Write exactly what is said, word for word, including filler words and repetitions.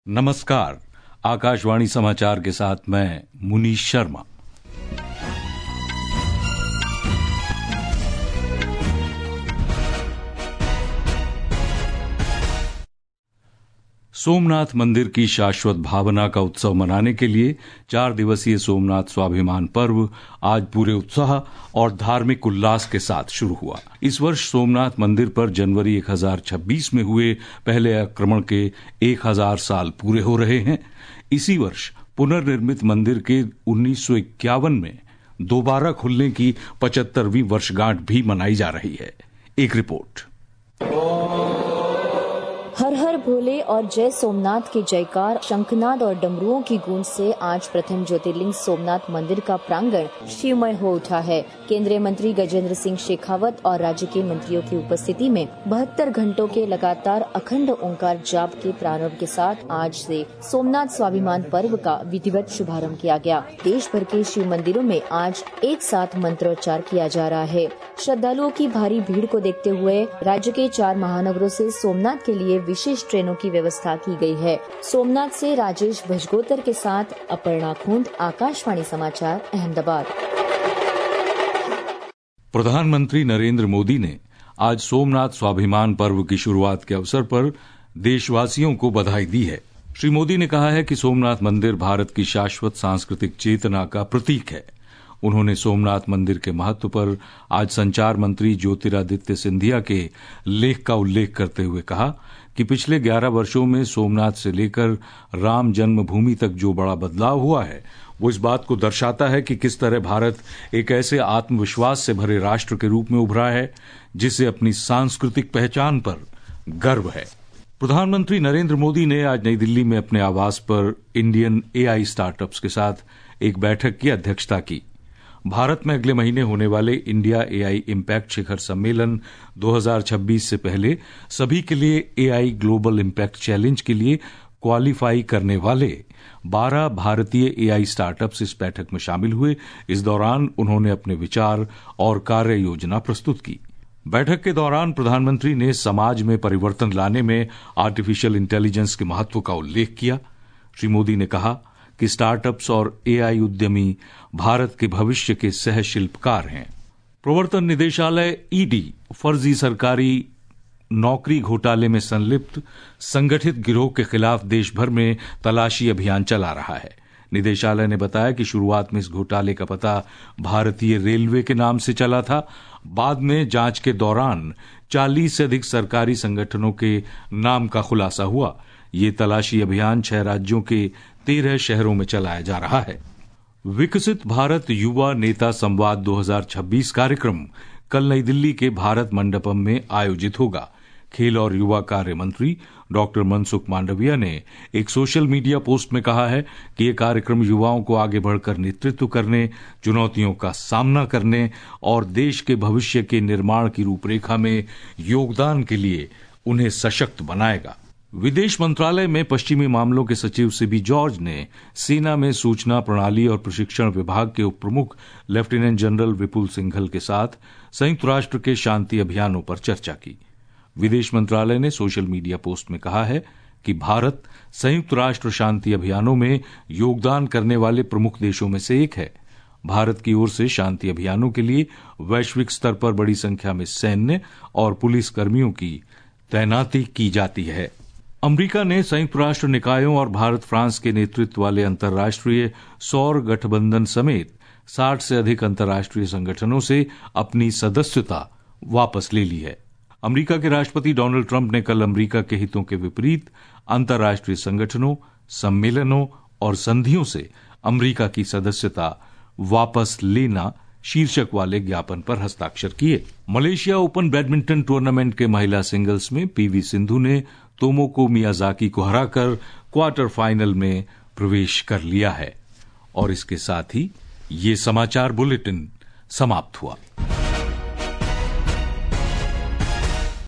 नमस्कार। आकाशवाणी समाचार के साथ मैं मुनीश शर्मा। सोमनाथ मंदिर की शाश्वत भावना का उत्सव मनाने के लिए चार दिवसीय सोमनाथ स्वाभिमान पर्व आज पूरे उत्साह और धार्मिक उल्लास के साथ शुरू हुआ। इस वर्ष सोमनाथ मंदिर पर जनवरी एक हज़ार छब्बीस में हुए पहले आक्रमण के एक हज़ार साल पूरे हो रहे हैं। इसी वर्ष पुनर्निर्मित मंदिर के उन्नीस सौ इक्यावन में दोबारा खुलने की पचहत्तरवीं वर्षगांठ भी मनाई जा रही है। एक रिपोर्ट। हर हर भोले और जय सोमनाथ के जयकार, शंखनाद और डमरुओं की गूंज से आज प्रथम ज्योतिर्लिंग सोमनाथ मंदिर का प्रांगण शिवमय हो उठा है। केंद्रीय मंत्री गजेंद्र सिंह शेखावत और राज्य के मंत्रियों की उपस्थिति में बहत्तर घंटों के लगातार अखंड ओंकार जाप के प्रारंभ के साथ आज से सोमनाथ स्वाभिमान पर्व का विधिवत शुभारंभ किया गया। देश भर के शिव मंदिरों में आज एक साथ मंत्रोच्चार किया जा रहा है। श्रद्धालुओं की भारी भीड़ को देखते हुए राज्य के चार महानगरों से सोमनाथ के लिए विशेष ट्रेनों की व्यवस्था की गई है। सोमनाथ से राजेश भजगोतर के साथ अपर्णा खुंद, आकाशवाणी समाचार, अहमदाबाद। प्रधानमंत्री नरेंद्र मोदी ने आज सोमनाथ स्वाभिमान पर्व की शुरुआत के अवसर पर देशवासियों को बधाई दी है। श्री मोदी ने कहा है कि सोमनाथ मंदिर भारत की शाश्वत सांस्कृतिक चेतना का प्रतीक है। उन्होंने सोमनाथ मंदिर के महत्व पर आज संचार मंत्री ज्योतिरादित्य सिंधिया के लेख का उल्लेख करते हुए कहा कि पिछले ग्यारह वर्षों में सोमनाथ से लेकर राम जन्मभूमि तक जो बड़ा बदलाव हुआ है वो इस बात को दर्शाता है कि किस तरह भारत एक ऐसे आत्मविश्वास से भरे राष्ट्र के रूप में उभरा है जिसे अपनी सांस्कृतिक पहचान पर गर्व है। प्रधानमंत्री नरेंद्र मोदी ने आज नई दिल्ली में अपने आवास पर इंडियन एआई स्टार्टअप्स के साथ एक बैठक की अध्यक्षता की। भारत में अगले महीने होने वाले इंडिया एआई इम्पैक्ट शिखर सम्मेलन दो हज़ार छब्बीस से पहले सभी के लिए एआई ग्लोबल इम्पैक्ट चैलेंज के लिए क्वालिफाई करने वाले बारह भारतीय एआई स्टार्टअप्स इस बैठक में शामिल हुए। इस दौरान उन्होंने अपने विचार और कार्य योजना प्रस्तुत की। बैठक के दौरान प्रधानमंत्री ने समाज में परिवर्तन लाने में आर्टिफिशियल इंटेलिजेंस के महत्व का उल्लेख किया। श्री मोदी ने कहा कि स्टार्टअप्स और एआई उद्यमी भारत के भविष्य के सह शिल्पकार हैं। प्रवर्तन निदेशालय ईडी फर्जी सरकारी नौकरी घोटाले में संलिप्त संगठित गिरोह के खिलाफ देश भर में तलाशी अभियान चला रहा है। निदेशालय ने बताया कि शुरुआत में इस घोटाले का पता भारतीय रेलवे के नाम से चला था। बाद में जांच के दौरान चालीस से अधिक सरकारी संगठनों के नाम का खुलासा हुआ। ये तलाशी अभियान छह राज्यों के तेरह शहरों में चलाया जा रहा है। विकसित भारत युवा नेता संवाद दो हज़ार छब्बीस कार्यक्रम कल नई दिल्ली के भारत मंडपम में आयोजित होगा। खेल और युवा कार्य मंत्री डॉक्टर मनसुख मांडविया ने एक सोशल मीडिया पोस्ट में कहा है कि यह कार्यक्रम युवाओं को आगे बढ़कर नेतृत्व करने, चुनौतियों का सामना करने और देश के भविष्य के निर्माण की रूपरेखा में योगदान के लिए उन्हें सशक्त बनाएगा। विदेश मंत्रालय में पश्चिमी मामलों के सचिव सीबी जॉर्ज ने सेना में सूचना प्रणाली और प्रशिक्षण विभाग के उप प्रमुख लेफ्टिनेंट जनरल विपुल सिंघल के साथ संयुक्त राष्ट्र के शांति अभियानों पर चर्चा की। विदेश मंत्रालय ने सोशल मीडिया पोस्ट में कहा है कि भारत संयुक्त राष्ट्र शांति अभियानों में योगदान करने वाले प्रमुख देशों में से एक है। भारत की ओर से शांति अभियानों के लिए वैश्विक स्तर पर बड़ी संख्या में सैन्य और पुलिस कर्मियों की तैनाती की जाती है। अमेरिका ने संयुक्त राष्ट्र निकायों और भारत फ्रांस के नेतृत्व वाले अंतर्राष्ट्रीय सौर गठबंधन समेत साठ से अधिक अंतर्राष्ट्रीय संगठनों से अपनी सदस्यता वापस ले ली है। अमेरिका के राष्ट्रपति डोनाल्ड ट्रंप ने कल अमेरिका के हितों के विपरीत अंतर्राष्ट्रीय संगठनों, सम्मेलनों और संधियों से अमेरिका की सदस्यता वापस लेना शीर्षक वाले ज्ञापन पर हस्ताक्षर किए। मलेशिया ओपन बैडमिंटन टूर्नामेंट के महिला सिंगल्स में पीवी सिंधु ने तोमोको मियाजाकी को हराकर क्वार्टर फाइनल में प्रवेश कर लिया है। और इसके साथ ही ये समाचार बुलेटिन समाप्त हुआ।